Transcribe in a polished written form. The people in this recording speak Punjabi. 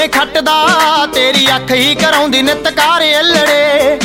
ਖੱਟਦਾ ਤੇਰੀ ਅੱਖ ਹੀ ਕਰਾਉਂਦੀ ਨਿਤ ਕਾਰ ਅਲੜੇ।